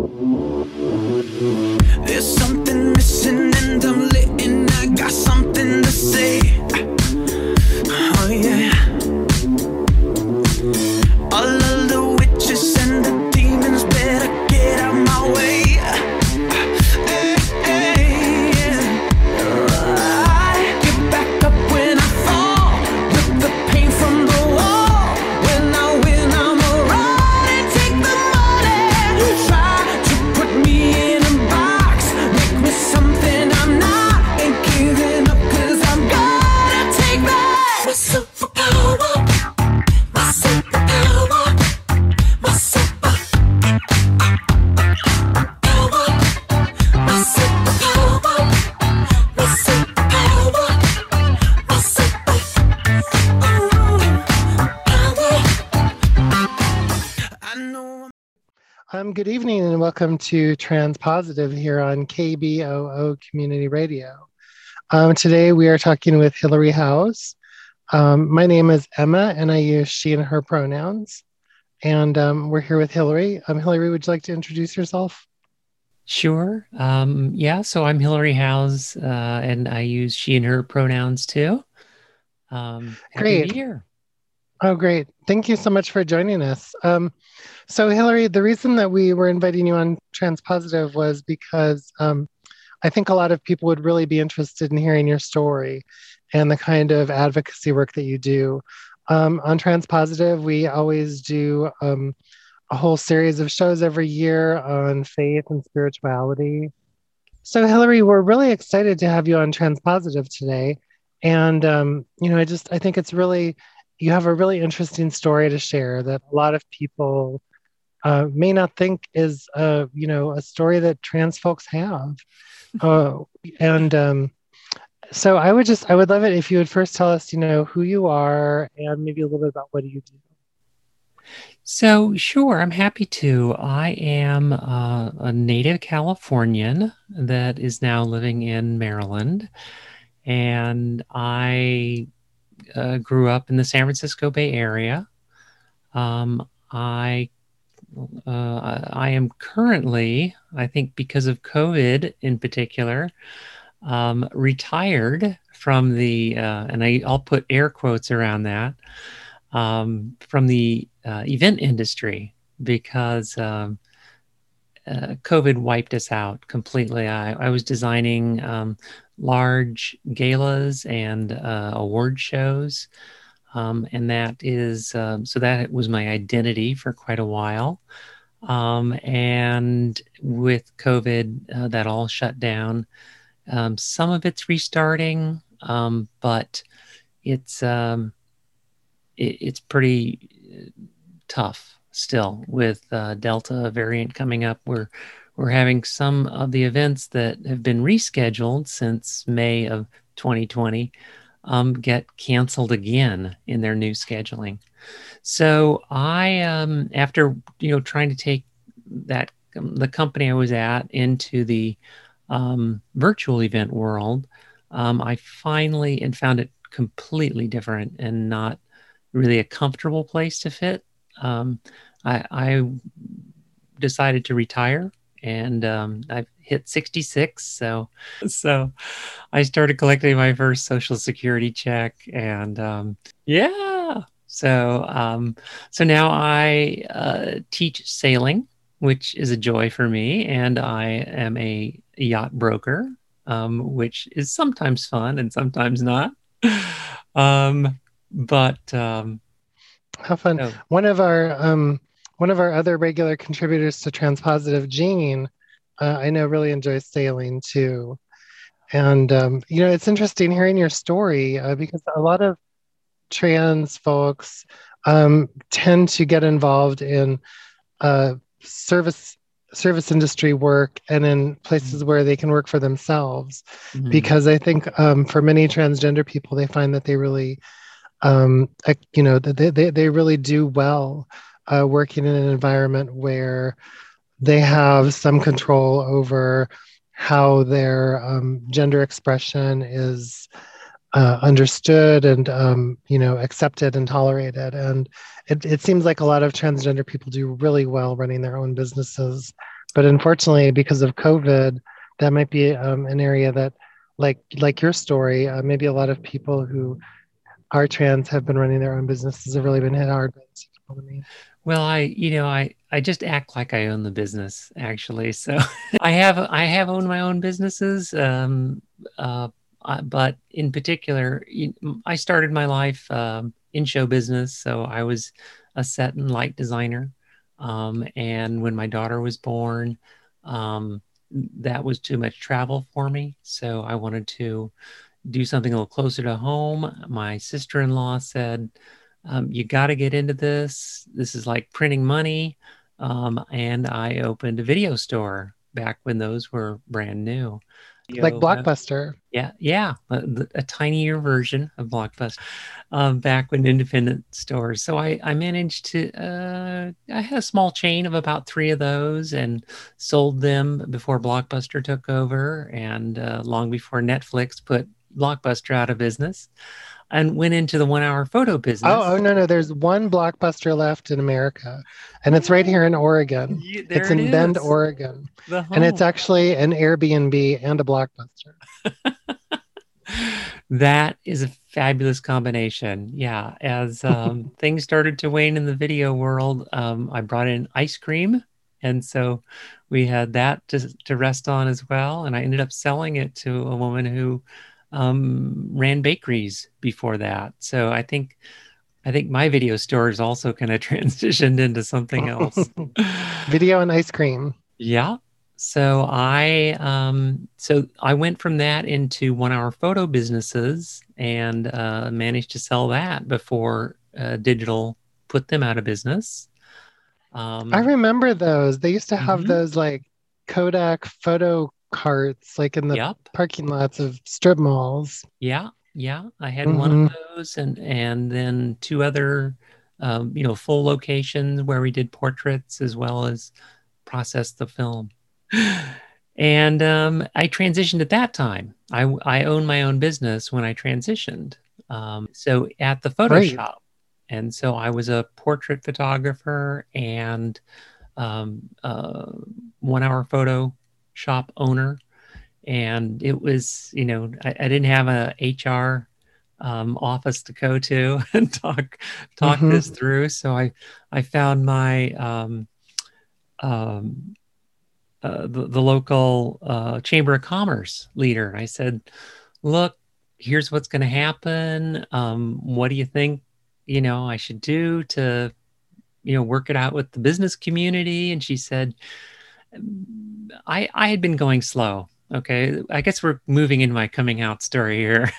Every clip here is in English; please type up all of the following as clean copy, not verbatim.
There's something missing and I'm lit and I got something to say. Oh yeah. All of the witches and the demons better get out my way. Hey, hey, yeah. I get back up when I fall, with the pain from the wall. When I win, I'm around and take the money. You try to put me in a box, make me something I'm not. Ain't giving up 'cause I'm gonna take back my superpower. My superpower. My superpower. My superpower. My superpower. My superpower. I know. Good evening and welcome to Transpositive here on KBOO Community Radio. Today we are talking with Hillary House. My name is Emma and I use she and her pronouns. And we're here with Hillary. Hillary, would you like to introduce yourself? Sure. So I'm Hillary House and I use she and her pronouns too. Happy Great. to be here. Oh, great. Thank you so much for joining us. So Hillary, the reason that we were inviting you on Transpositive was because I think a lot of people would really be interested in hearing your story and the kind of advocacy work that you do. On Transpositive, we always do a whole series of shows every year on faith and spirituality. So Hillary, we're really excited to have you on Transpositive today. And, I think it's really, you have a really interesting story to share that a lot of people may not think is, a story that trans folks have. So I would love it if you would first tell us, who you are and maybe a little bit about what you do. So sure, I'm happy to. I am a native Californian that is now living in Maryland. And I grew up in the San Francisco Bay Area. I am currently, I think because of COVID in particular, retired from the, and I'll put air quotes around that, from the event industry because COVID wiped us out completely. I was designing large galas and award shows. And that is, so that was my identity for quite a while. And with COVID, that all shut down. Some of it's restarting, but it's pretty tough still with Delta variant coming up. We're having some of the events that have been rescheduled since May of 2020 get canceled again in their new scheduling. So I, after trying to take the company I was at into the virtual event world, I finally found it completely different and not really a comfortable place to fit. I decided to retire. And I've hit 66, so I started collecting my first Social Security check, and so now I teach sailing, which is a joy for me, and I am a yacht broker, which is sometimes fun and sometimes not. But how fun! So. One of our other regular contributors to Transpositive, Jean, I know really enjoys sailing too. And, it's interesting hearing your story because a lot of trans folks tend to get involved in service industry work and in places where they can work for themselves. Mm-hmm. Because I think for many transgender people, they find that they really, they really do well working in an environment where they have some control over how their gender expression is understood and accepted and tolerated. And it seems like a lot of transgender people do really well running their own businesses But unfortunately, because of COVID, that might be an area that, like your story, maybe a lot of people who are trans have been running their own businesses have really been hit hard by this economy. Well, I just act like I own the business actually. So I have owned my own businesses. But in particular, I started my life in show business. So I was a set and light designer. And when my daughter was born, that was too much travel for me. So I wanted to do something a little closer to home. My sister-in-law said, you got to get into this. This is like printing money. And I opened a video store back when those were brand new. Like Blockbuster. Yeah, a tinier version of Blockbuster back when independent stores. So I managed to, I had a small chain of about 3 of those and sold them before Blockbuster took over and long before Netflix put Blockbuster out of business, and went into the 1 hour photo business. Oh, no. There's one Blockbuster left in America, and it's right here in Oregon. It's in Bend, Oregon. And it's actually an Airbnb and a Blockbuster. That is a fabulous combination. Yeah. As things started to wane in the video world, I brought in ice cream. And so we had that to rest on as well. And I ended up selling it to a woman who ran bakeries before that. So I think my video store is also kind of transitioned into something else. Video and ice cream. Yeah. So I went from that into 1 hour photo businesses and managed to sell that before digital put them out of business. I remember those. They used to have those like Kodak photo carts like in the parking lots of strip malls. Yeah. I had one of those and then 2 other full locations where we did portraits as well as processed the film. And I transitioned at that time. I owned my own business when I transitioned. So at the photo shop. And so I was a portrait photographer and 1 hour photo shop owner. And it was, I didn't have a HR office to go to and talk this through. So I found my the local Chamber of Commerce leader. I said, look, here's what's going to happen. What do you think, I should do to, work it out with the business community? And she said, I had been going slow. Okay. I guess we're moving into my coming out story here.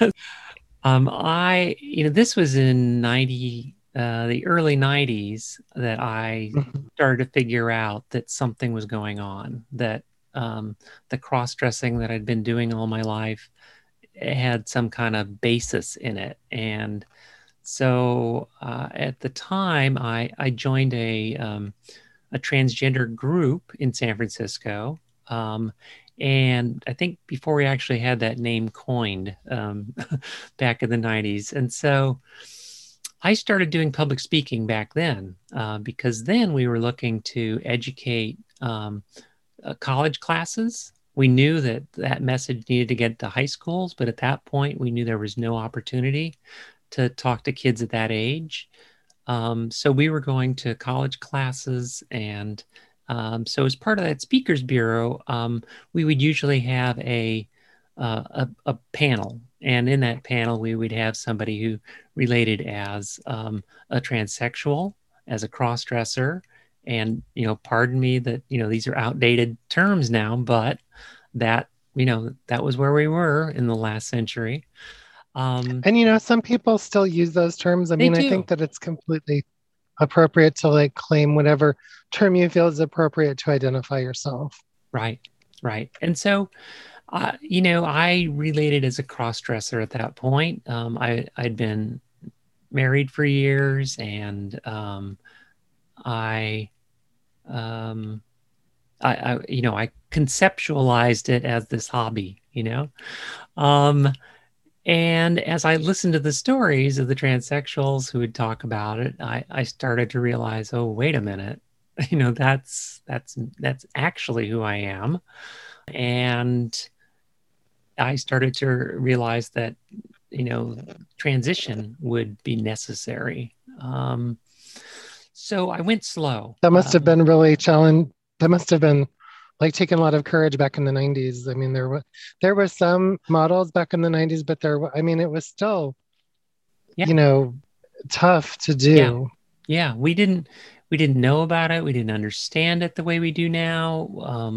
This was in the early 90s that I started to figure out that something was going on, that the cross-dressing that I'd been doing all my life had some kind of basis in it. And so at the time, I joined a transgender group in San Francisco. And I think before we actually had that name coined back in the 90s. And so I started doing public speaking back then because then we were looking to educate college classes. We knew that message needed to get to high schools, but at that point, we knew there was no opportunity to talk to kids at that age. So we were going to college classes, and so as part of that speakers bureau, we would usually have a panel, and in that panel, we would have somebody who related as a transsexual, as a cross-dresser, and pardon me that these are outdated terms now, but that that was where we were in the last century. And some people still use those terms. I mean, I think that it's completely appropriate to like claim whatever term you feel is appropriate to identify yourself. Right. And so, I related as a cross-dresser at that point. I'd been married for years, and I conceptualized it as this hobby, and as I listened to the stories of the transsexuals who would talk about it, I started to realize, oh, wait a minute, That's actually who I am. And I started to realize that, transition would be necessary. So I went slow. That must have been really challenging. That must have been like taking a lot of courage back in the 90s. I mean, there were some models back in the 90s, but it was still, Yeah. Tough to do. Yeah. We didn't know about it. We didn't understand it the way we do now.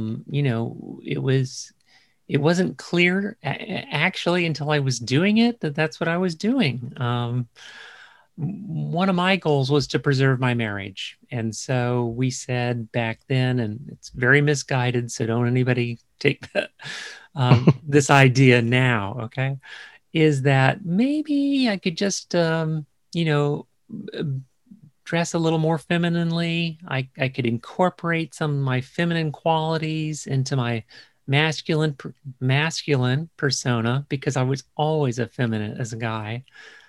It wasn't clear actually until I was doing it that's what I was doing. One of my goals was to preserve my marriage. And so we said back then, and it's very misguided, so don't anybody take this idea now, okay? Is that maybe I could just, dress a little more femininely. I could incorporate some of my feminine qualities into my masculine persona, because I was always effeminate as a guy.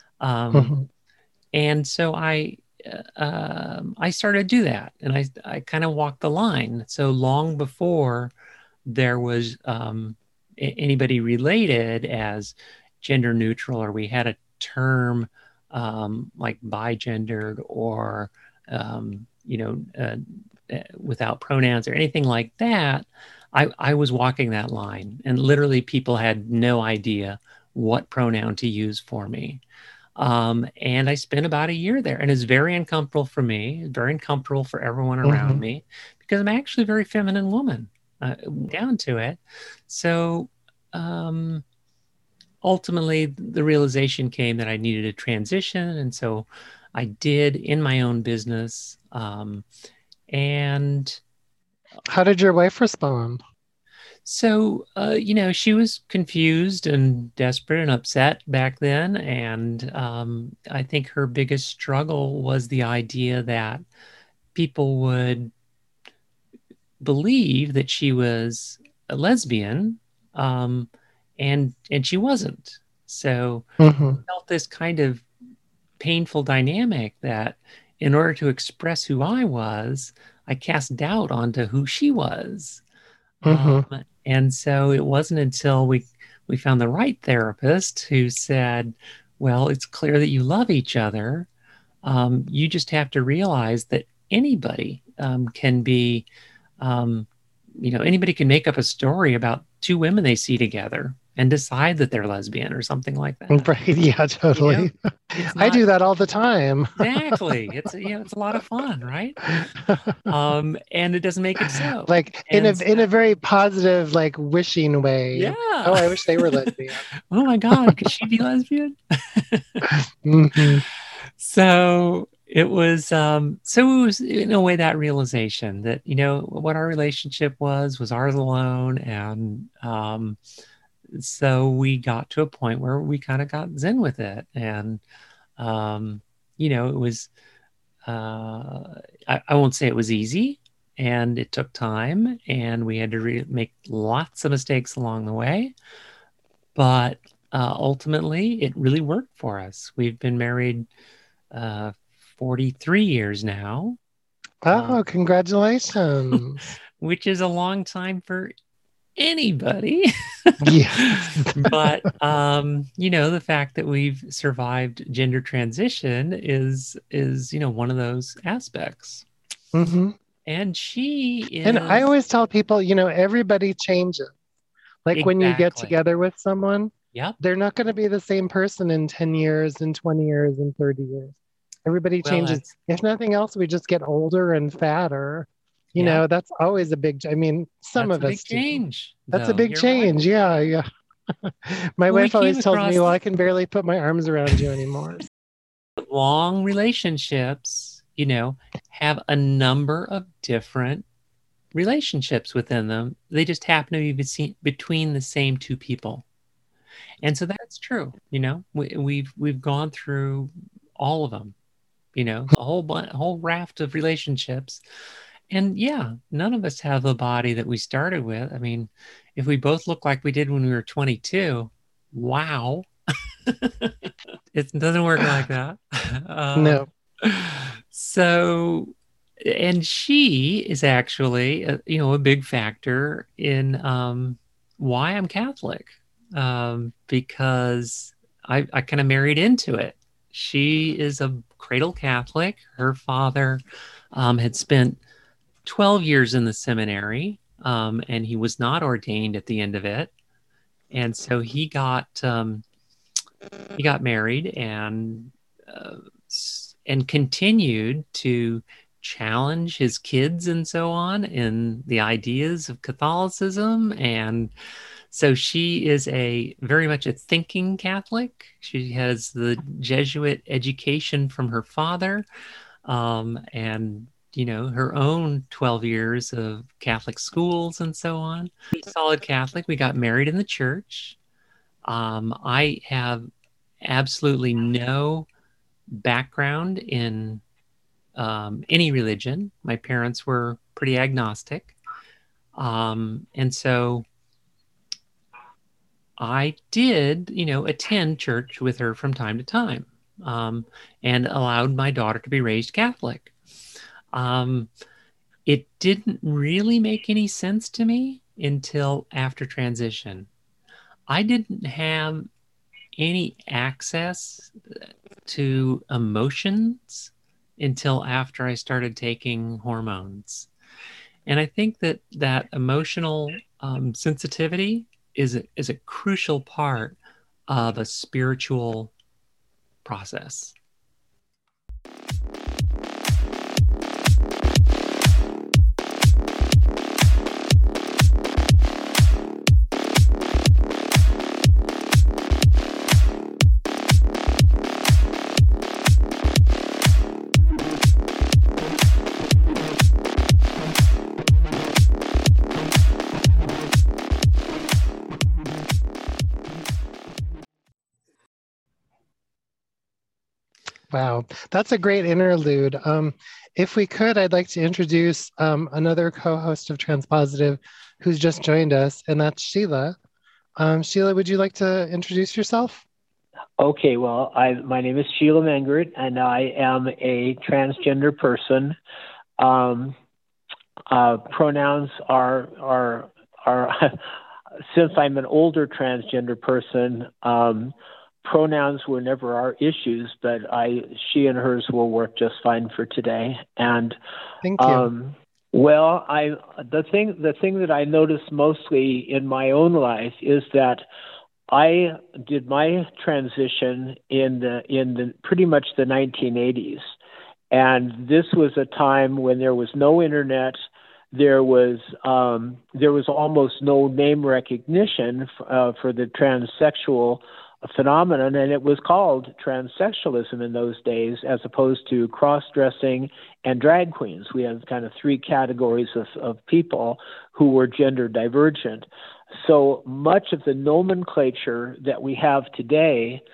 And so I started to do that, and I kind of walked the line. So long before there was anybody related as gender neutral, or we had a term like bigendered, or without pronouns or anything like that, I was walking that line, and literally people had no idea what pronoun to use for me. And I spent about a year there, and it's very uncomfortable for me, very uncomfortable for everyone around me, because I'm actually a very feminine woman, down to it. So ultimately, the realization came that I needed a transition, and so I did in my own business. And how did your wife respond? So, she was confused and desperate and upset back then. And I think her biggest struggle was the idea that people would believe that she was a lesbian, and she wasn't. So I felt this kind of painful dynamic that in order to express who I was, I cast doubt onto who she was. And so it wasn't until we found the right therapist who said, well, it's clear that you love each other. You just have to realize that anybody can be, anybody can make up a story about two women they see together and decide that they're lesbian or something like that. Right. Yeah, totally. I do that all the time. Exactly. It's a lot of fun, right? And it doesn't make it so. Like in a very positive, like wishing way. Yeah. Oh, I wish they were lesbian. Oh my God, could she be lesbian? So it was in a way that realization that, what our relationship was ours alone. And so we got to a point where we kind of got zen with it. And, it was, I won't say it was easy, and it took time, and we had to make lots of mistakes along the way. But ultimately, it really worked for us. We've been married 43 years now. Oh, congratulations. Which is a long time for anybody. Yes. But the fact that we've survived gender transition is one of those aspects. And she is, and I always tell people, everybody changes. Like when you get together with someone, they're not going to be the same person in 10 years, in 20 years, in 30 years. Everybody changes. If nothing else, we just get older and fatter. That's always a big, some of us big change. That's a big change. Right. Yeah. My wife always tells me, well, I can barely put my arms around you anymore. Long relationships, have a number of different relationships within them. They just happen to be between the same two people. And so that's true. We've gone through all of them, a whole raft of relationships. And yeah, none of us have the body that we started with. I mean, if we both look like we did when we were 22, wow. It doesn't work like that. No. So And she is actually, a big factor in why I'm Catholic, because I kind of married into it. She is a cradle Catholic. Her father had spent 12 years in the seminary, and he was not ordained at the end of it. And so he got married and continued to challenge his kids and so on in the ideas of Catholicism. And so she is a very much a thinking Catholic. She has the Jesuit education from her father, and her own 12 years of Catholic schools and so on. Solid Catholic. We got married in the church. I have absolutely no background in any religion. My parents were pretty agnostic. And so I did, attend church with her from time to time, and allowed my daughter to be raised Catholic. It didn't really make any sense to me until after transition. I didn't have any access to emotions until after I started taking hormones. And I think that emotional sensitivity is a crucial part of a spiritual process. Wow, that's a great interlude. If we could, I'd like to introduce another co-host of Transpositive who's just joined us, and that's Sheila. Sheila, would you like to introduce yourself? Okay, well, my name is Sheila Mengert, and I am a transgender person. Pronouns are since I'm an older transgender person, pronouns were never our issues, but she and hers will work just fine for today. And thank you. Well, the thing that I noticed mostly in my own life is that I did my transition in the pretty much the 1980s, and this was a time when there was no internet. There was almost no name recognition for the transsexual phenomenon, and it was called transsexualism in those days, as opposed to cross-dressing and drag queens. We have kind of three categories of people who were gender divergent. So much of the nomenclature that we have today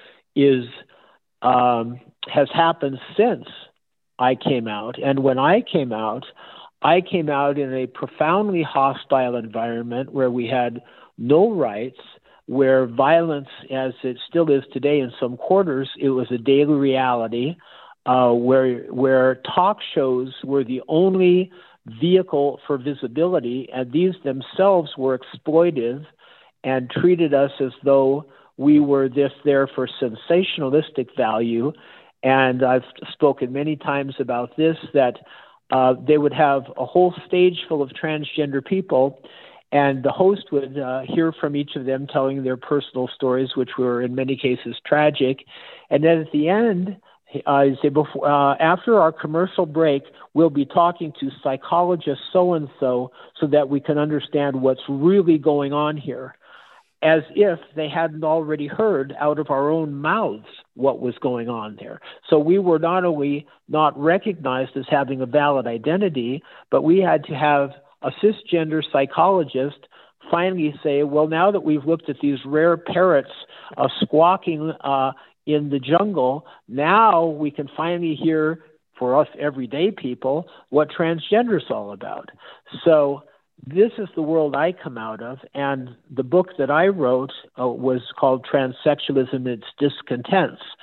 has happened since I came out. And when I came out in a profoundly hostile environment where we had no rights, where violence, as it still is today in some quarters, it was a daily reality, where talk shows were the only vehicle for visibility, and these themselves were exploitive and treated us as though we were there for sensationalistic value. And I've spoken many times about this, that they would have a whole stage full of transgender people, and the host would hear from each of them telling their personal stories, which were in many cases tragic. And then at the end, after our commercial break, we'll be talking to psychologist so-and-so so that we can understand what's really going on here, as if they hadn't already heard out of our own mouths what was going on there. So we were not only not recognized as having a valid identity, but we had to have a cisgender psychologist finally say, well, now that we've looked at these rare parrots squawking in the jungle, now we can finally hear, for us everyday people, what transgender is all about. So this is the world I come out of, and the book that I wrote was called Transsexualism and Its Discontents.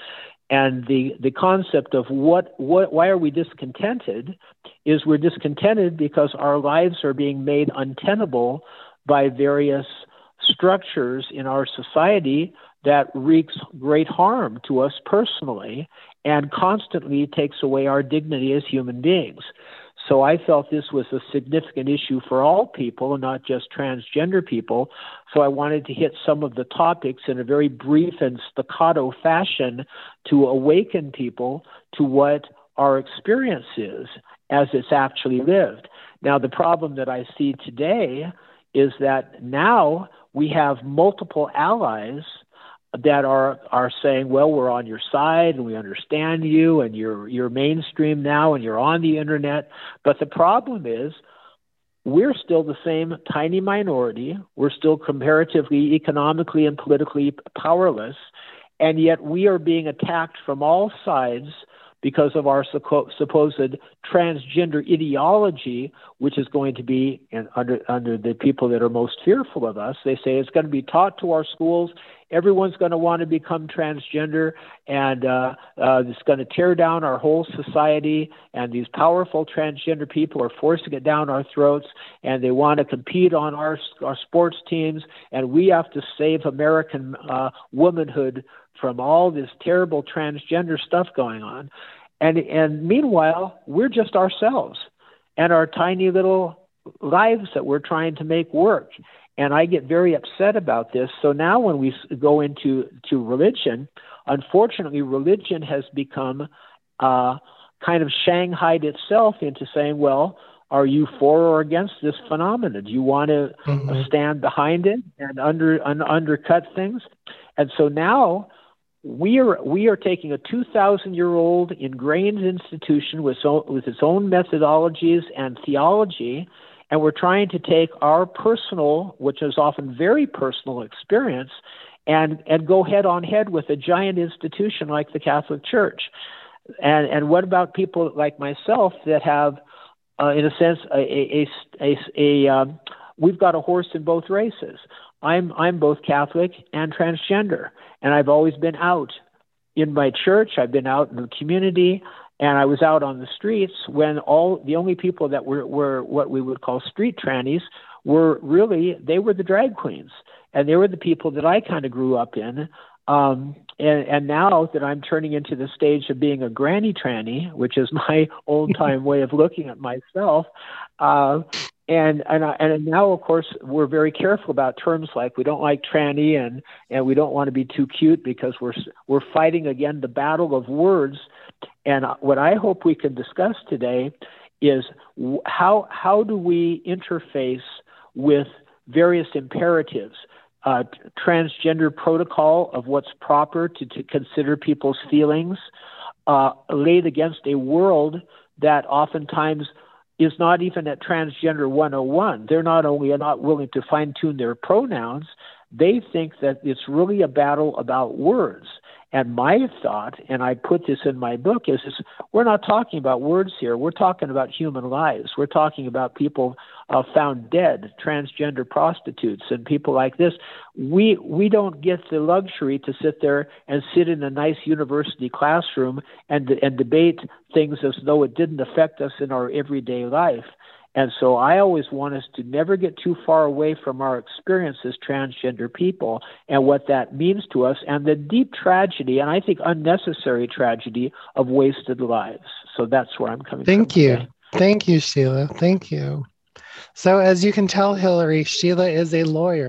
And the concept of why are we discontented is we're discontented because our lives are being made untenable by various structures in our society that wreaks great harm to us personally and constantly takes away our dignity as human beings. So I felt this was a significant issue for all people, not just transgender people. So I wanted to hit some of the topics in a very brief and staccato fashion to awaken people to what our experience is as it's actually lived. Now, the problem that I see today is that now we have multiple allies that are saying, well, we're on your side and we understand you and you're mainstream now and you're on the internet. But the problem is we're still the same tiny minority. We're still comparatively economically and politically powerless. And yet we are being attacked from all sides because of our supposed transgender ideology, which is going to be under the people that are most fearful of us. They say it's going to be taught to our schools. Everyone's going to want to become transgender, and it's going to tear down our whole society. And these powerful transgender people are forcing it down our throats, and they want to compete on our sports teams. And we have to save American womanhood from all this terrible transgender stuff going on. And meanwhile, we're just ourselves and our tiny little lives that we're trying to make work. And I get very upset about this. So now when we go into religion, unfortunately, religion has become kind of shanghaied itself into saying, well, are you for or against this phenomenon? Do you want to stand behind it and undercut things? And so now we are taking a 2,000-year-old ingrained institution with its own methodologies and theology, and we're trying to take our personal, which is often very personal experience, and go head on head with a giant institution like the Catholic Church. And what about people like myself that have, in a sense, we've got a horse in both races. I'm both Catholic and transgender, and I've always been out in my church. I've been out in the community, and I was out on the streets when the only people that were what we would call street trannies were they were the drag queens, and they were the people that I kind of grew up in. And now that I'm turning into the stage of being a granny tranny, which is my old time way of looking at myself, and now, of course, we're very careful about terms like we don't like tranny and we don't want to be too cute because we're fighting again the battle of words. And what I hope we can discuss today is how do we interface with various imperatives, transgender protocol of what's proper to consider people's feelings, laid against a world that oftentimes is not even at Transgender 101. They're not only not willing to fine-tune their pronouns, they think that it's really a battle about words. And my thought, and I put this in my book, is we're not talking about words here. We're talking about human lives. We're talking about people found dead, transgender prostitutes, and people like this. We don't get the luxury to sit there and sit in a nice university classroom and debate things as though it didn't affect us in our everyday life. And so I always want us to never get too far away from our experience as transgender people and what that means to us and the deep tragedy, and I think unnecessary tragedy, of wasted lives. So that's where I'm coming from. Thank you. Thank you, Sheila. Thank you. So as you can tell, Hillary, Sheila is a lawyer.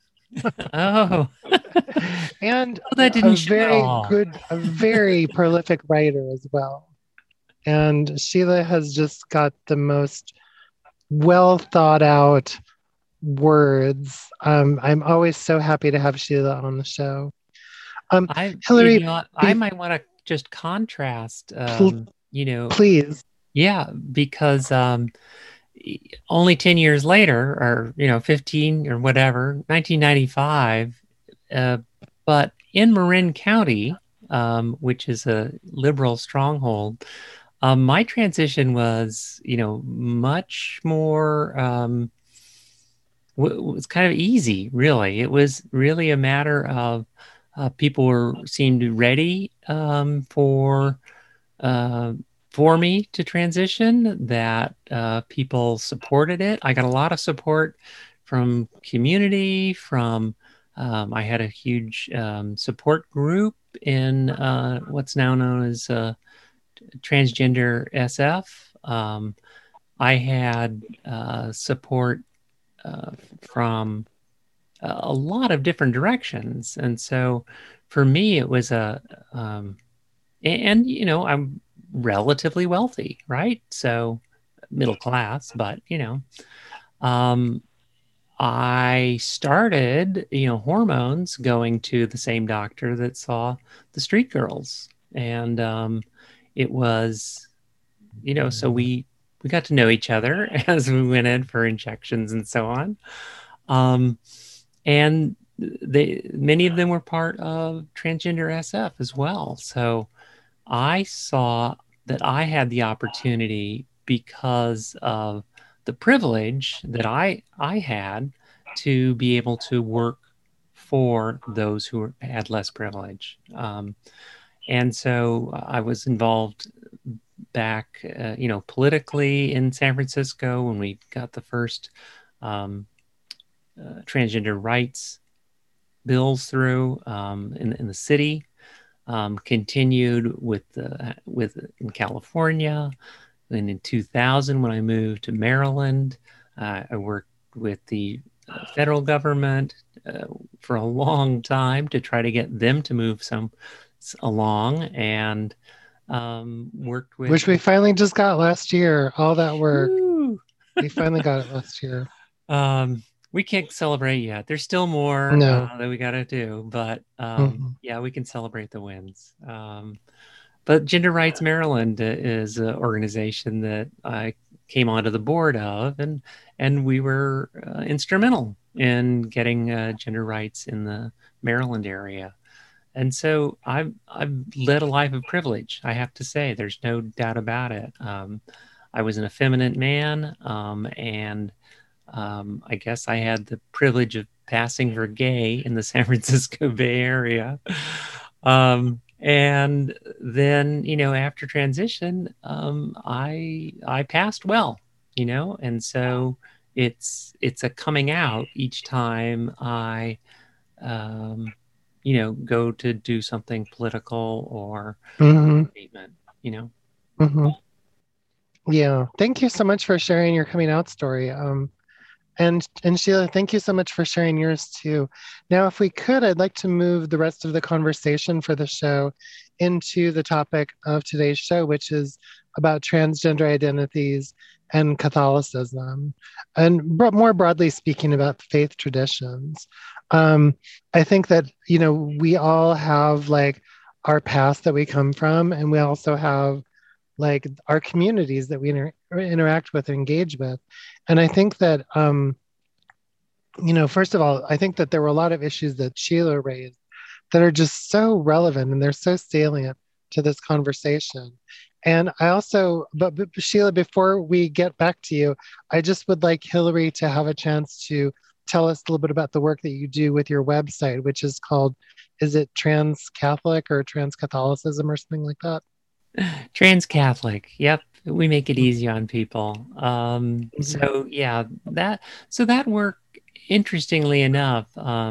Oh. And that didn't a very prolific writer as well. And Sheila has just got the most well thought out words. I'm always so happy to have Sheila on the show. Hillary, I might want to just contrast. Please. Yeah, because only 10 years later, or 15 or whatever, 1995. But in Marin County, which is a liberal stronghold, my transition was, much more, was kind of easy, really. It was really a matter of people seemed ready for me to transition, that people supported it. I got a lot of support from community, I had a huge support group in what's now known as Transgender SF. I had support from a lot of different directions. And so for me, it was and I'm relatively wealthy, right? So middle class, but, I started, hormones, going to the same doctor that saw the street girls. And it was, so we got to know each other as we went in for injections and so on. And many of them were part of Transgender SF as well. So I saw that I had the opportunity, because of the privilege that I had, to be able to work for those who had less privilege. And so I was involved back, politically in San Francisco when we got the first transgender rights bills through in the city. Continued with in California, and in 2000 when I moved to Maryland, I worked with the federal government for a long time to try to get them to move some along, and worked with, which we finally just got last year. All that work, we finally got it last year. We can't celebrate yet. There's still more that we got to do, but yeah, we can celebrate the wins. But Gender Rights Maryland is an organization that I came onto the board of, and we were instrumental in getting gender rights in the Maryland area. And so I've led a life of privilege, I have to say. There's no doubt about it. I was an effeminate man, and I guess I had the privilege of passing for gay in the San Francisco Bay Area. And then, after transition, I passed well, and so it's a coming out each time I, go to do something political or statement, Yeah. Thank you so much for sharing your coming out story. And Sheila, thank you so much for sharing yours too. Now, if we could, I'd like to move the rest of the conversation for the show into the topic of today's show, which is about transgender identities and Catholicism, and more broadly speaking, about faith traditions. I think that, we all have like our past that we come from, and we also have like our communities that we interact with and engage with. And I think that, first of all, I think that there were a lot of issues that Sheila raised that are just so relevant, and they're so salient to this conversation. And I also, but Sheila, before we get back to you, I just would like Hillary to have a chance to tell us a little bit about the work that you do with your website, which is called, is it Trans Catholic or Trans Catholicism or something like that? Trans Catholic. Yep. We make it easy on people. So yeah, that work, interestingly enough,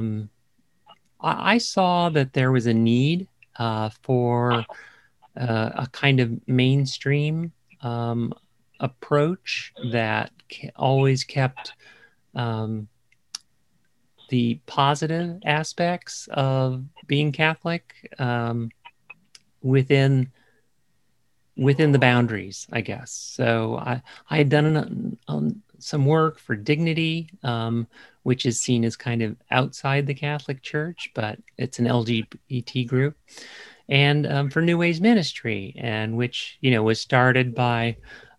I saw that there was a need for a kind of mainstream approach that always kept the positive aspects of being Catholic within the boundaries, I guess. So I had done some work for Dignity, which is seen as kind of outside the Catholic Church, but it's an LGBT group, and for New Ways Ministry, and which was started by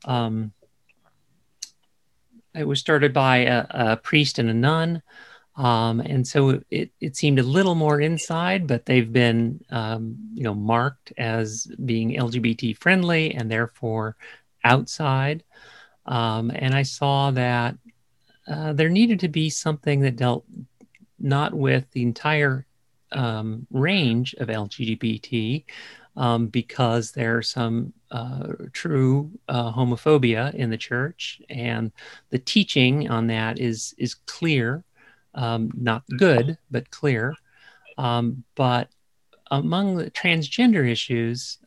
a priest and a nun. And so it seemed a little more inside, but they've been, marked as being LGBT friendly and therefore outside. And I saw that there needed to be something that dealt not with the entire range of LGBT because there's some true homophobia in the church, and the teaching on that is clear, not good, but clear. But among the transgender issues,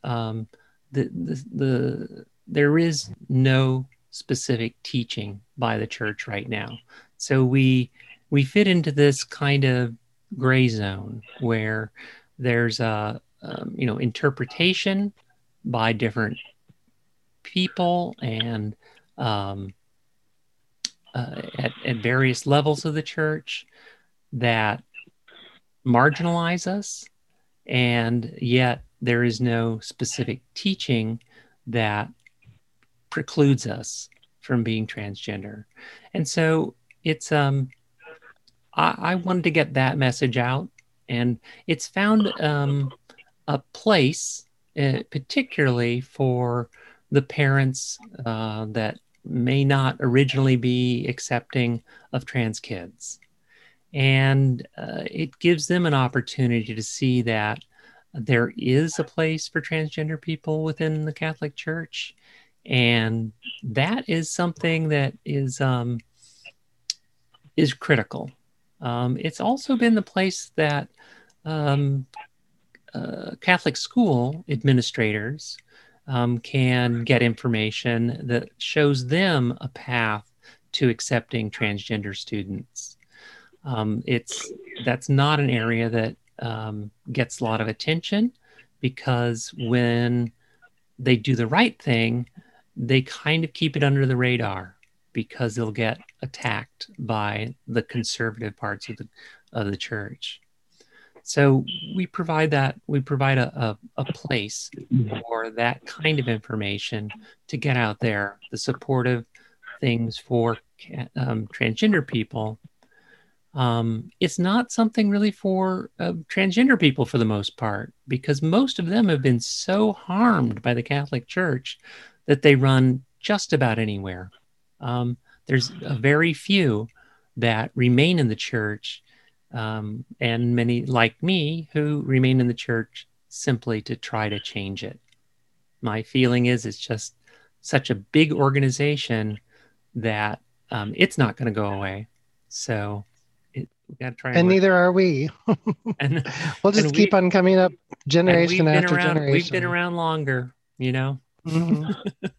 there is no specific teaching by the church right now. So we fit into this kind of gray zone where there's a interpretation by different people and at various levels of the church that marginalize us, and yet there is no specific teaching that precludes us from being transgender. And so it's I wanted to get that message out, and it's found a place particularly for the parents that may not originally be accepting of trans kids. And it gives them an opportunity to see that there is a place for transgender people within the Catholic Church. And that is something that is critical. It's also been the place that Catholic school administrators can get information that shows them a path to accepting transgender students. That's not an area that gets a lot of attention, because when they do the right thing, they kind of keep it under the radar because they'll get attacked by the conservative parts of the church. So we provide a place for that kind of information to get out there, the supportive things for transgender people. It's not something really for transgender people for the most part, because most of them have been so harmed by the Catholic Church that they run just about anywhere. There's a very few that remain in the church, and many like me who remain in the church simply to try to change it. My feeling is it's just such a big organization that it's not going to go away. So we got to try. And neither are we. And we'll just keep on coming up generation after generation. We've been around longer, you know. Mm-hmm.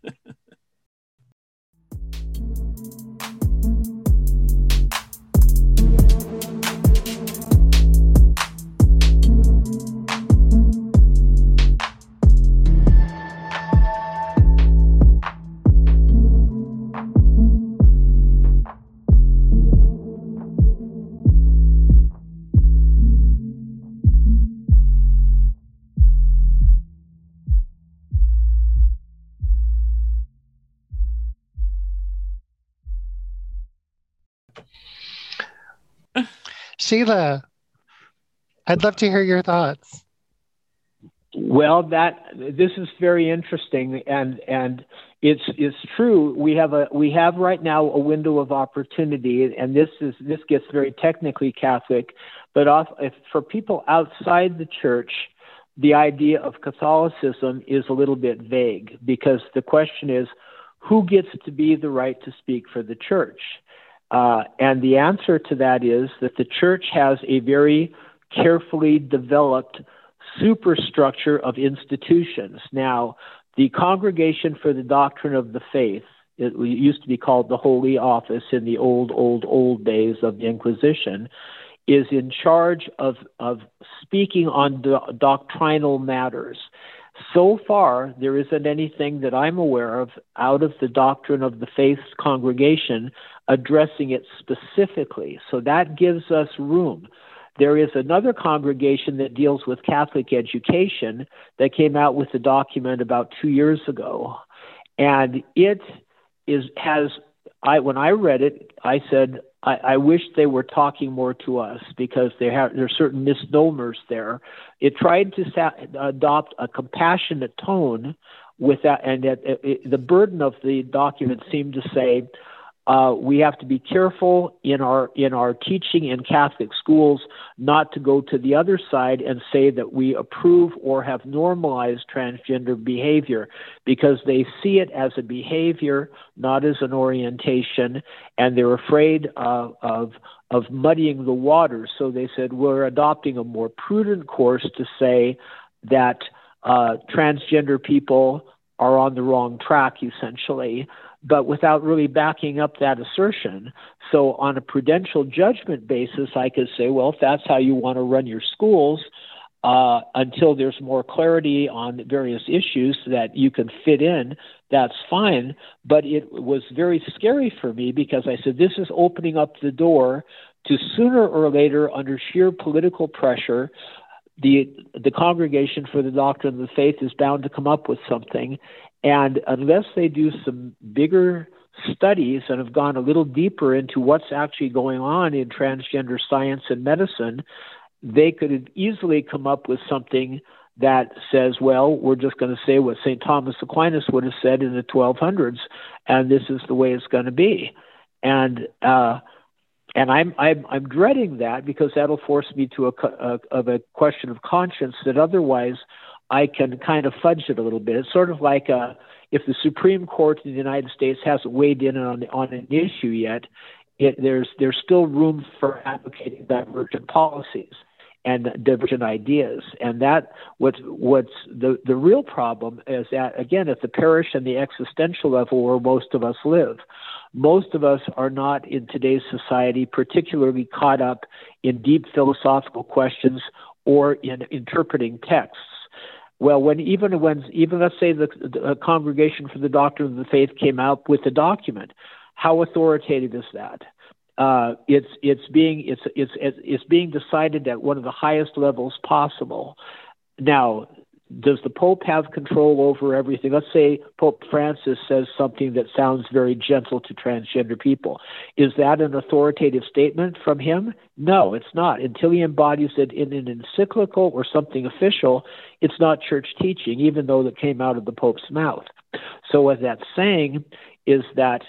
Sheila, I'd love to hear your thoughts. Well, this is very interesting, and it's true. We have right now a window of opportunity, and this gets very technically Catholic, but for people outside the church, the idea of Catholicism is a little bit vague, because the question is, who gets to be the right to speak for the church? And the answer to that is that the church has a very carefully developed superstructure of institutions. Now, the Congregation for the Doctrine of the Faith, it used to be called the Holy Office in the old days of the Inquisition, is in charge of speaking on doctrinal matters. So far, there isn't anything that I'm aware of out of the Doctrine of the Faith congregation addressing it specifically. So that gives us room. There is another congregation that deals with Catholic education that came out with a document about 2 years ago. And when I read it, I said, I wish they were talking more to us, because there are certain misnomers there. It tried to adopt a compassionate tone with that, and the burden of the document seemed to say, we have to be careful in our teaching in Catholic schools not to go to the other side and say that we approve or have normalized transgender behavior, because they see it as a behavior, not as an orientation, and they're afraid of muddying the waters. So they said we're adopting a more prudent course to say that transgender people are on the wrong track, essentially, but without really backing up that assertion. So on a prudential judgment basis, I could say, well, if that's how you want to run your schools, until there's more clarity on various issues that you can fit in, that's fine. But it was very scary for me, because I said, this is opening up the door to, sooner or later, under sheer political pressure, the Congregation for the Doctrine of the Faith is bound to come up with something. And unless they do some bigger studies and have gone a little deeper into what's actually going on in transgender science and medicine, they could have easily come up with something that says, well, we're just going to say what St. Thomas Aquinas would have said in the 1200s, and this is the way it's going to be. And I'm dreading that, because that'll force me to a question of conscience that otherwise I can kind of fudge it a little bit. It's sort of like if the Supreme Court in the United States hasn't weighed in on an issue yet, there's still room for advocating divergent policies and divergent ideas. And that what's the real problem is that, again, at the parish and the existential level where most of us live, most of us are not in today's society particularly caught up in deep philosophical questions or in interpreting texts. Well, when let's say the Congregation for the Doctrine of the Faith came out with a document, how authoritative is that? It's being decided at one of the highest levels possible. Now, does the Pope have control over everything? Let's say Pope Francis says something that sounds very gentle to transgender people. Is that an authoritative statement from him? No, it's not. Until he embodies it in an encyclical or something official, it's not church teaching, even though it came out of the Pope's mouth. So what that's saying is that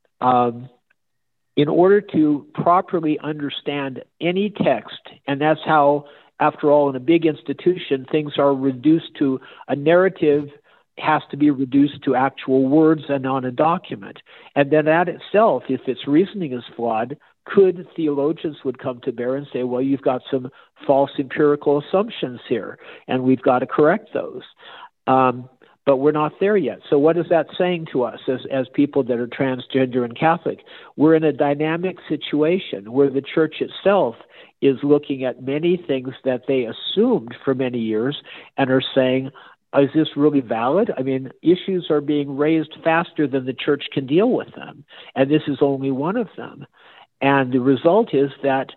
in order to properly understand any text, and that's how, after all, in a big institution, things are reduced to a narrative, has to be reduced to actual words and on a document. And then that itself, if its reasoning is flawed, theologians would come to bear and say, well, you've got some false empirical assumptions here, and we've got to correct those. But we're not there yet. So what is that saying to us as people that are transgender and Catholic? We're in a dynamic situation where the church itself is looking at many things that they assumed for many years and are saying, is this really valid? I mean, issues are being raised faster than the church can deal with them, and this is only one of them. And the result is that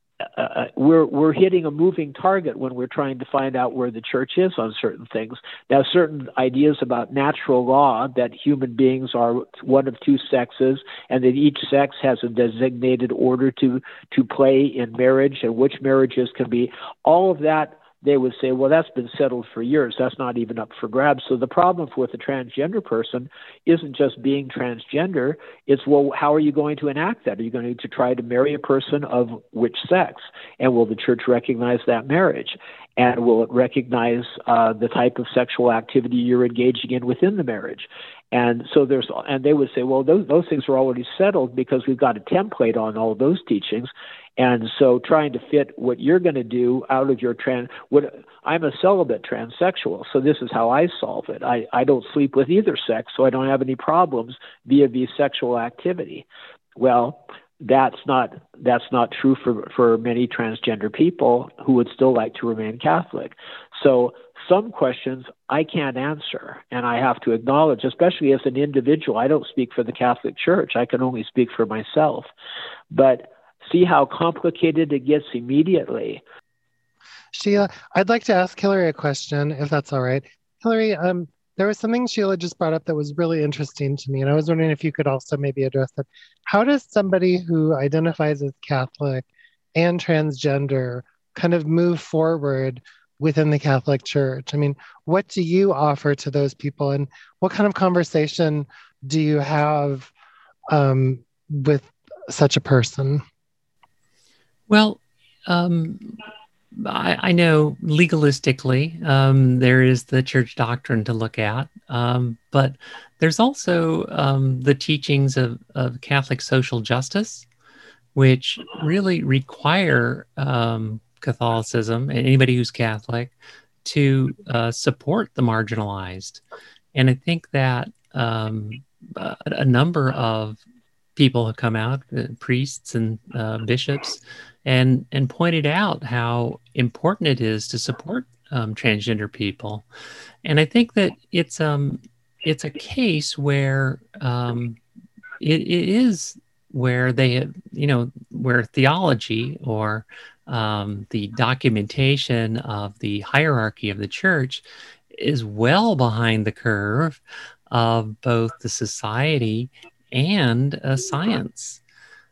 we're hitting a moving target when we're trying to find out where the church is on certain things. Now, certain ideas about natural law, that human beings are one of two sexes and that each sex has a designated order to play in marriage and which marriages can be, all of that, they would say, well, that's been settled for years. That's not even up for grabs. So the problem with a transgender person isn't just being transgender. It's, well, how are you going to enact that? Are you going to try to marry a person of which sex? And will the church recognize that marriage? And will it recognize the type of sexual activity you're engaging in within the marriage? And so and they would say, well, those things are already settled because we've got a template on all those teachings. And so trying to fit what you're going to do out of your I'm a celibate transsexual, so this is how I solve it. I don't sleep with either sex, so I don't have any problems via sexual activity. Well, that's not true for many transgender people who would still like to remain Catholic. So some questions I can't answer, and I have to acknowledge, especially as an individual. I don't speak for the Catholic Church. I can only speak for myself. But see how complicated it gets immediately. Sheila, I'd like to ask Hillary a question, if that's all right. Hillary, there was something Sheila just brought up that was really interesting to me, and I was wondering if you could also maybe address it. How does somebody who identifies as Catholic and transgender kind of move forward within the Catholic Church? I mean, what do you offer to those people, and what kind of conversation do you have with such a person? Well, I know legalistically there is the church doctrine to look at, but there's also the teachings of Catholic social justice, which really require Catholicism and anybody who's Catholic to support the marginalized. And I think that a number of people have come out, priests and bishops, and pointed out how important it is to support transgender people. And I think that it's a case where it is where they have, where theology or the documentation of the hierarchy of the church is well behind the curve of both the society and science.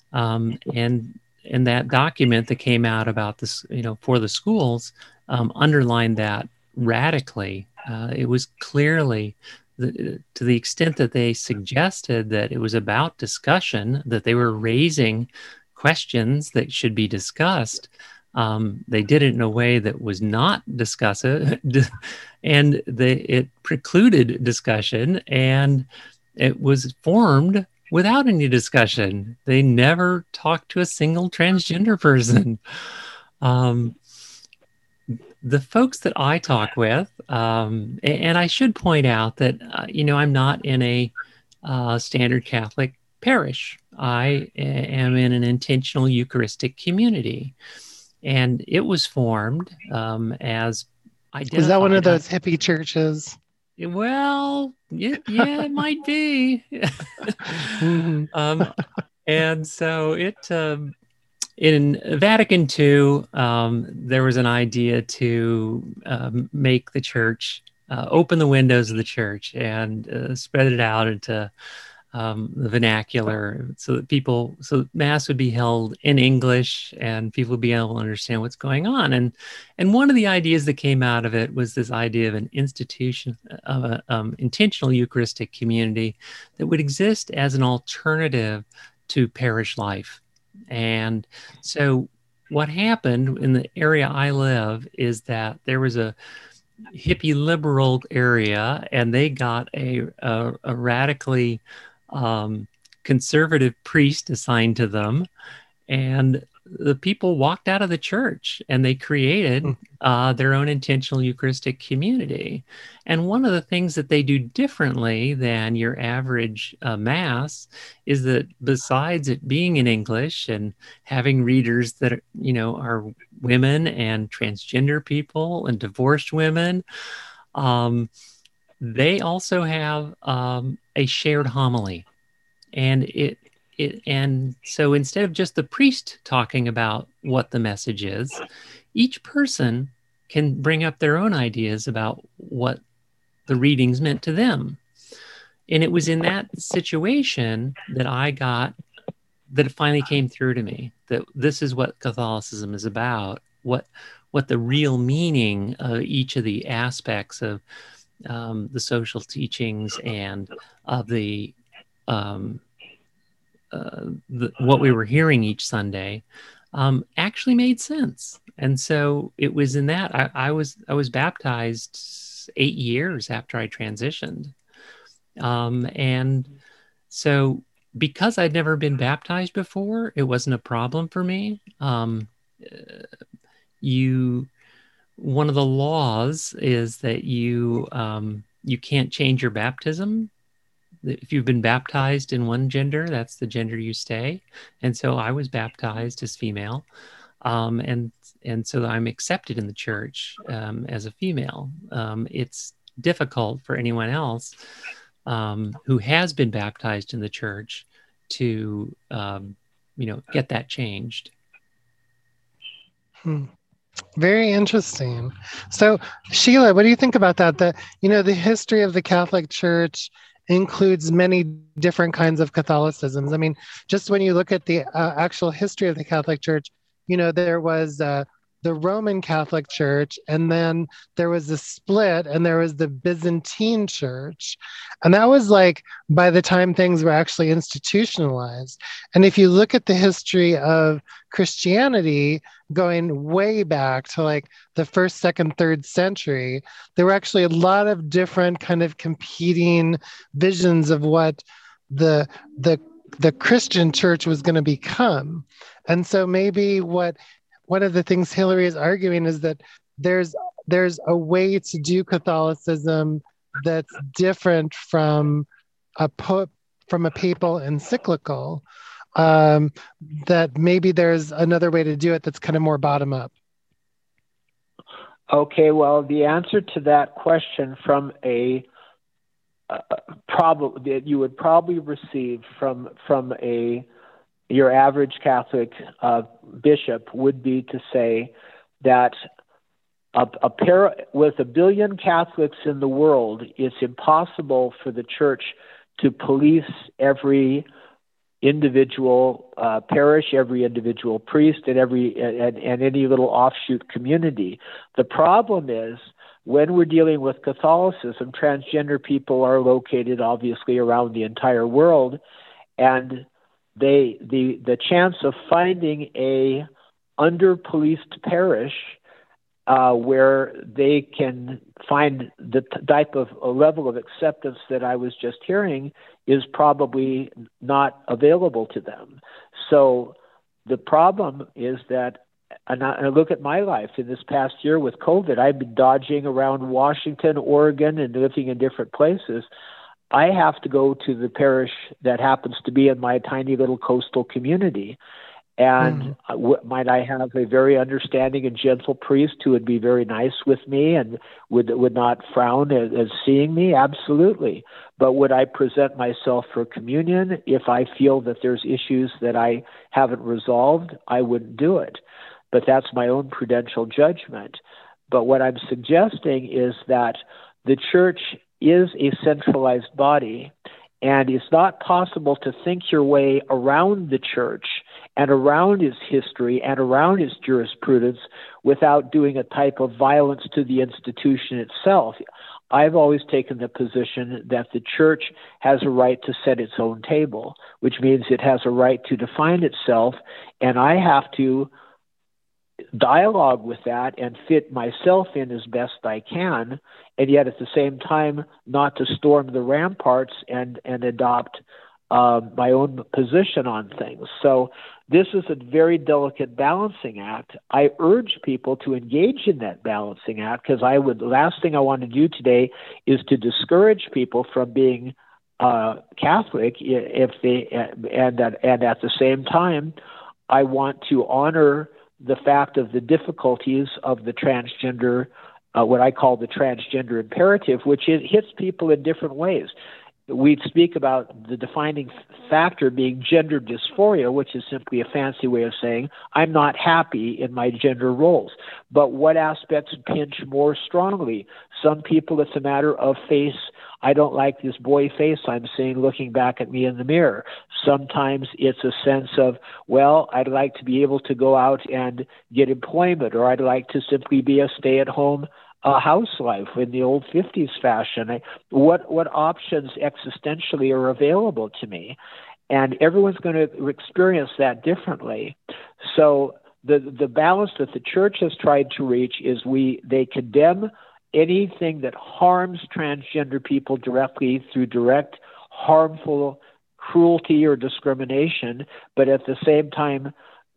And that document that came out about this, for the schools, underlined that radically. It was clearly, to the extent that they suggested that it was about discussion, that they were raising questions that should be discussed. They did it in a way that was not discussive, and it precluded discussion, and it was formed without any discussion. They never talked to a single transgender person. The folks that I talk with, and I should point out that, I'm not in a standard Catholic parish. I am in an intentional Eucharistic community. And it was formed as identified. Was that one of those hippie churches? Well, yeah, it might be. And so in Vatican II, there was an idea to make the church, open the windows of the church and spread it out into the vernacular, so that Mass would be held in English and people would be able to understand what's going on. And one of the ideas that came out of it was this idea of an institution of an intentional Eucharistic community that would exist as an alternative to parish life. And so what happened in the area I live is that there was a hippie liberal area, and they got a radically conservative priest assigned to them, and the people walked out of the church and they created their own intentional Eucharistic community. And one of the things that they do differently than your average Mass is that besides it being in English and having readers that are women and transgender people and divorced women, they also have a shared homily. And so instead of just the priest talking about what the message is, each person can bring up their own ideas about what the readings meant to them. And it was in that situation that it finally came through to me that this is what Catholicism is about, what the real meaning of each of the aspects of the social teachings and of what we were hearing each Sunday actually made sense. And so it was in that I was baptized 8 years after I transitioned. And so because I'd never been baptized before, it wasn't a problem for me. One of the laws is that you can't change your baptism. If you've been baptized in one gender, that's the gender you stay. And so I was baptized as female. And so I'm accepted in the church as a female. It's difficult for anyone else who has been baptized in the church to, get that changed. Very interesting. So, Sheila, what do you think about that? The history of the Catholic Church includes many different kinds of Catholicisms. I mean, just when you look at the actual history of the Catholic Church, there was the Roman Catholic Church, and then there was a split, and there was the Byzantine Church. And that was like by the time things were actually institutionalized. And if you look at the history of Christianity going way back to like the first, second, third century, there were actually a lot of different kind of competing visions of what the Christian church was going to become. And so maybe one of the things Hilary is arguing is that there's a way to do Catholicism that's different from a papal encyclical, that maybe there's another way to do it that's kind of more bottom up. Okay, well, the answer to that question from a problem that you would probably receive from your average Catholic bishop would be to say that with 1 billion Catholics in the world, it's impossible for the church to police every individual parish, every individual priest, and any little offshoot community. The problem is, when we're dealing with Catholicism, transgender people are located obviously around the entire world, and the chance of finding a under-policed parish where they can find the type of level of acceptance that I was just hearing is probably not available to them. So the problem is that, and I look at my life in this past year with COVID, I've been dodging around Washington, Oregon, and living in different places. I have to go to the parish that happens to be in my tiny little coastal community. And might I have a very understanding and gentle priest who would be very nice with me and would not frown as seeing me? Absolutely. But would I present myself for communion if I feel that there's issues that I haven't resolved? I wouldn't do it. But that's my own prudential judgment. But what I'm suggesting is that the church is a centralized body, and it's not possible to think your way around the church and around its history and around its jurisprudence without doing a type of violence to the institution itself. I've always taken the position that the church has a right to set its own table, which means it has a right to define itself, and I have to dialogue with that and fit myself in as best I can, and yet at the same time not to storm the ramparts and adopt my own position on things. So this is a very delicate balancing act. I urge people to engage in that balancing act because last thing I want to do today is to discourage people from being Catholic if they and at the same time I want to honor the fact of the difficulties of the transgender, what I call the transgender imperative, which hits people in different ways. We speak about the defining factor being gender dysphoria, which is simply a fancy way of saying I'm not happy in my gender roles. But what aspects pinch more strongly? Some people, it's a matter of face. I don't like this boy face I'm seeing looking back at me in the mirror. Sometimes it's a sense of, well, I'd like to be able to go out and get employment, or I'd like to simply be a stay-at-home housewife in the old 50s fashion. What options existentially are available to me? And everyone's going to experience that differently. So the balance that the church has tried to reach is they condemn anything that harms transgender people directly through direct harmful cruelty or discrimination, but at the same time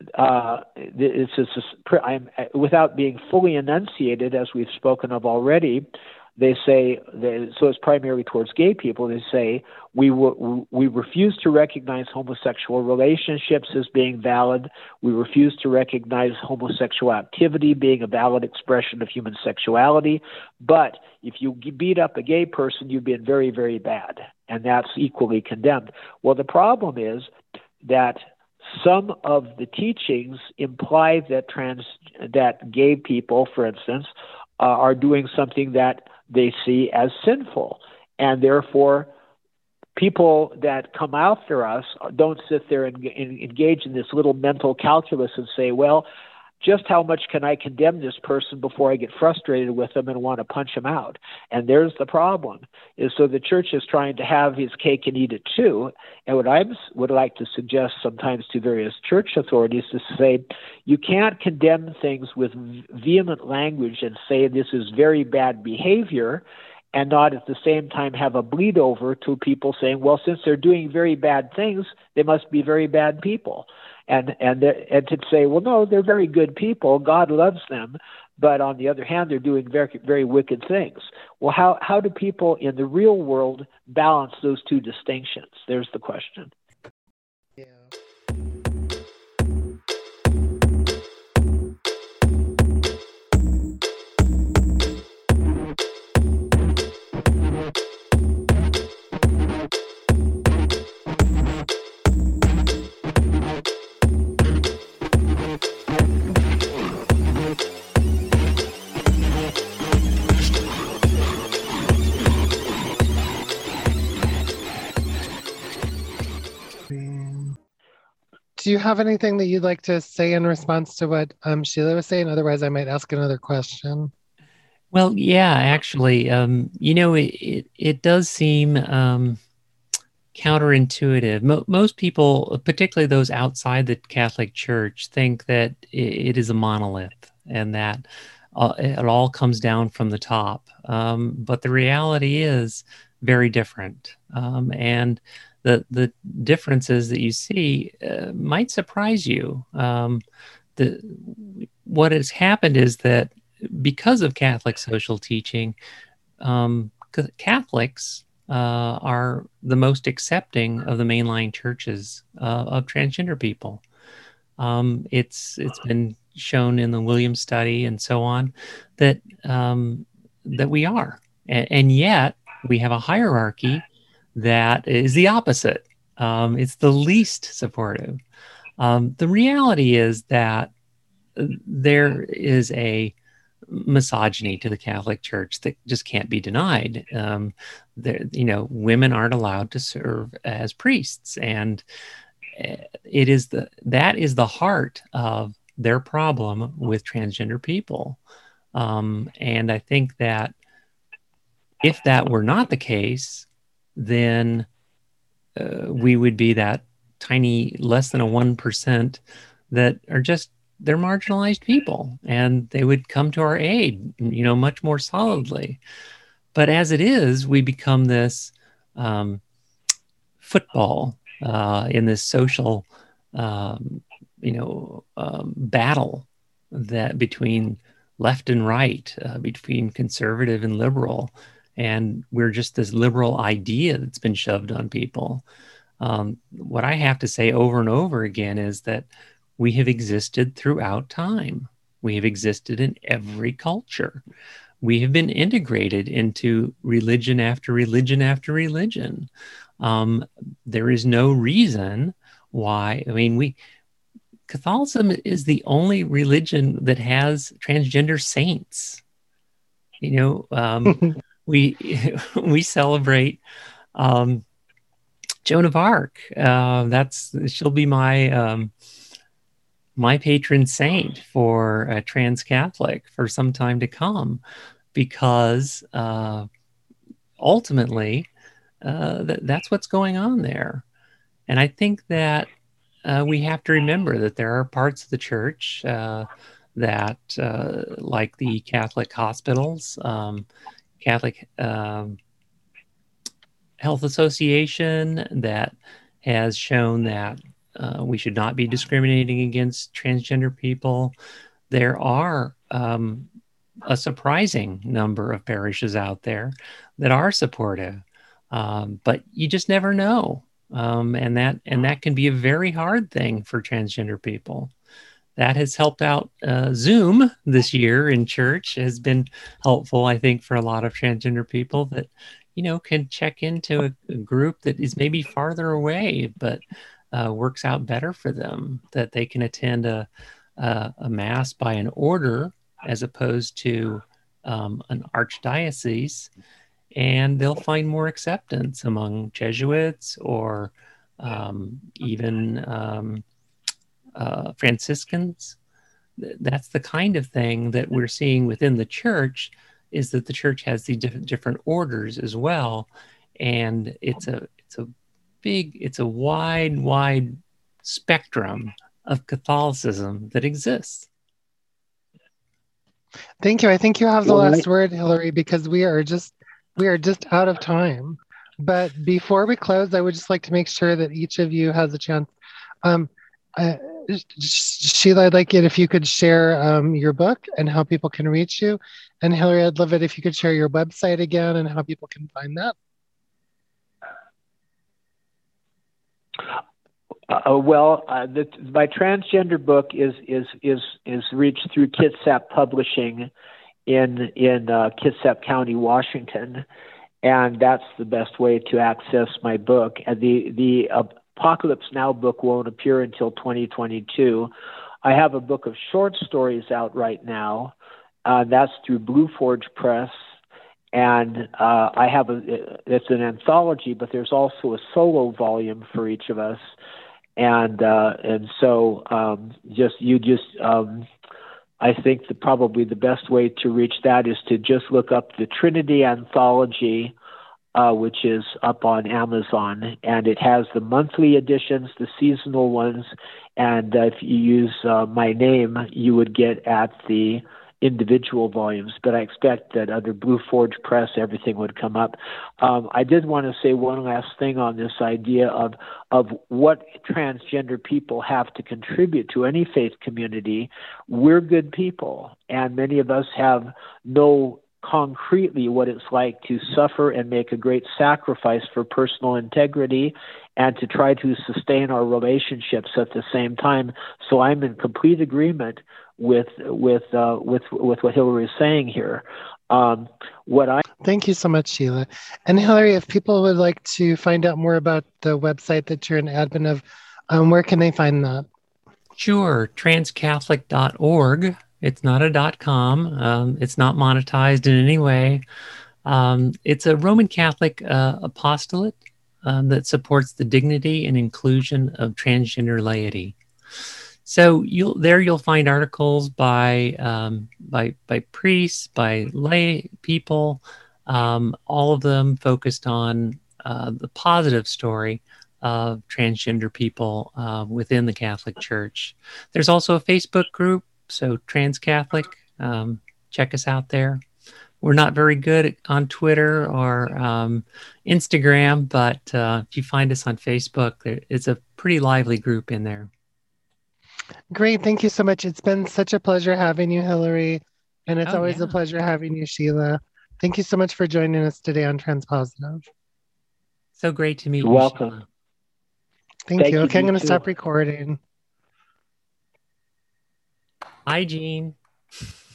it's just without being fully enunciated, as we've spoken of already. They say, so it's primarily towards gay people. They say we refuse to recognize homosexual relationships as being valid. We refuse to recognize homosexual activity being a valid expression of human sexuality. But if you beat up a gay person, you've been very, very bad, and that's equally condemned. Well, the problem is that some of the teachings imply that gay people, for instance, are doing something that they see as sinful, and therefore people that come after us don't sit there and engage in this little mental calculus and say, well, just how much can I condemn this person before I get frustrated with them and want to punch them out? And there's the problem. Is so the church is trying to have his cake and eat it too. And what I would like to suggest sometimes to various church authorities is to say, you can't condemn things with vehement language and say this is very bad behavior, and not at the same time have a bleed over to people saying, well, since they're doing very bad things, they must be very bad people. And to say, well, no, they're very good people. God loves them. But on the other hand, they're doing very, very wicked things. Well, how do people in the real world balance those two distinctions? There's the question. Yeah. Do you have anything that you'd like to say in response to what Sheila was saying? Otherwise, I might ask another question. Well, yeah, actually, it does seem counterintuitive. Most people, particularly those outside the Catholic Church, think that it is a monolith and that it all comes down from the top. But the reality is very different. And the differences that you see might surprise you. What has happened is that because of Catholic social teaching, Catholics are the most accepting of the mainline churches of transgender people. It's been shown in the Williams study and so on that we are, and yet we have a hierarchy that is the opposite. It's the least supportive. The reality is that there is a misogyny to the Catholic Church that just can't be denied. Women aren't allowed to serve as priests, and that is the heart of their problem with transgender people. And I think that if that were not the case, then we would be that tiny, less than a 1% that are just, they're marginalized people, and they would come to our aid, much more solidly. But as it is, we become this football in this social, battle that between left and right, between conservative and liberal. And we're just this liberal idea that's been shoved on people. What I have to say over and over again is that we have existed throughout time. We have existed in every culture. We have been integrated into religion after religion after religion. There is no reason why. Catholicism is the only religion that has transgender saints. We celebrate Joan of Arc. She'll be my patron saint for a trans Catholic for some time to come, because ultimately that's what's going on there. And I think that we have to remember that there are parts of the church that, like the Catholic hospitals, Catholic Health Association, that has shown that we should not be discriminating against transgender people. There are a surprising number of parishes out there that are supportive, but you just never know, and that can be a very hard thing for transgender people. That has helped out. Zoom this year in church has been helpful, I think, for a lot of transgender people that, can check into a group that is maybe farther away, but works out better for them, that they can attend a mass by an order as opposed to an archdiocese, and they'll find more acceptance among Jesuits or even Franciscans, that's the kind of thing that we're seeing within the church, is that the church has these different orders as well. And it's a wide spectrum of Catholicism that exists. Thank you. I think you have the last word, Hillary, because we are just out of time. But before we close, I would just like to make sure that each of you has a chance. Sheila, I'd like it if you could share your book and how people can reach you. And Hillary, I'd love it if you could share your website again and how people can find that. My transgender book is reached through Kitsap Publishing in Kitsap County, Washington, and that's the best way to access my book. And the Apocalypse Now book won't appear until 2022. I have a book of short stories out right now. That's through Blue Forge Press. And it's an anthology, but there's also a solo volume for each of us. So I think that probably the best way to reach that is to just look up the Trinity Anthology, which is up on Amazon, and it has the monthly editions, the seasonal ones, and if you use my name, you would get at the individual volumes, but I expect that under Blue Forge Press, everything would come up. I did want to say one last thing on this idea of what transgender people have to contribute to any faith community. We're good people, and many of us know concretely what it's like to suffer and make a great sacrifice for personal integrity and to try to sustain our relationships at the same time. So I'm in complete agreement with what Hillary is saying here. Thank you so much, Sheila. And Hillary, if people would like to find out more about the website that you're an admin of, where can they find that? Sure, transcatholic.org. It's not a .com. It's not monetized in any way. It's a Roman Catholic apostolate that supports the dignity and inclusion of transgender laity. So you'll find articles by priests, by lay people, all of them focused on the positive story of transgender people within the Catholic Church. There's also a Facebook group, so Trans Catholic. Check us out there. We're not very good on Twitter or Instagram, but if you find us on Facebook, it's a pretty lively group in there. Great. Thank you so much. It's been such a pleasure having you, Hillary. And it's always a pleasure having you, Sheila. Thank you so much for joining us today on Transpositive. So great to meet you. You're welcome. Sheila. Thank you. Okay, I'm going to stop recording. Hi, Jean.